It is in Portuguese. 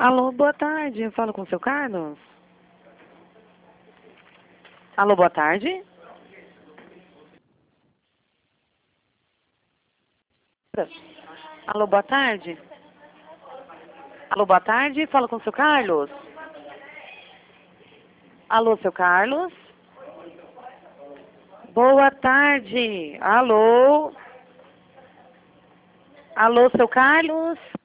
Alô, boa tarde. Eu falo com o seu Carlos? Alô, boa tarde. Alô, boa tarde. Alô, boa tarde. Falo com o seu Carlos? Alô, seu Carlos? Boa tarde. Alô? Alô, seu Carlos?